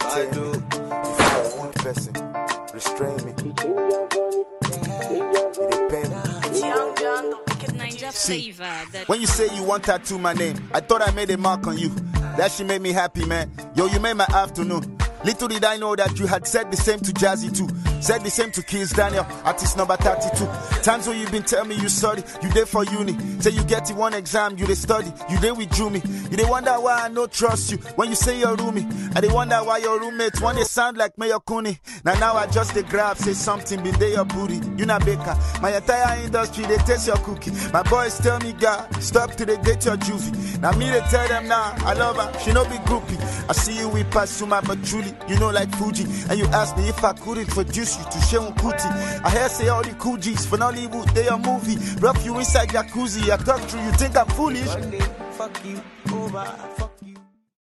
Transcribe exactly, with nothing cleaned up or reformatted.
entertain me. If you're a wound person, restrain me. It pain me. Young John, the wicked Ninja See, flavor. when you say you want tattoo my name, I thought I made a mark on you. That shit made me happy, man. Yo, you made my afternoon. Little did I know that you had said the same to Jazzy too. Said the same to Kids Daniel, artist number thirty-two. Times when you been tell me you study, you there for uni. Say you get in one exam, you they study, you there withdrew me. You they wonder why I no trust you when you say you're roomie. I they wonder why your roommates when they sound like Mayor Cooney. Now now I just they grab, say something, be there your booty. You not baker. My entire industry, they taste your cookie. My boys tell me, God, stop till they date your juvie. Now me they tell them now, I love her, she no be groupie. I see you with Pasuma, but truly, you know like Fuji. And you ask me if I could introduce you to Sheon Kuti. I hear say all the cool G's for Nollywood, they a movie. Rough you inside jacuzzi, I talk to you, think I'm foolish. Fuck you over.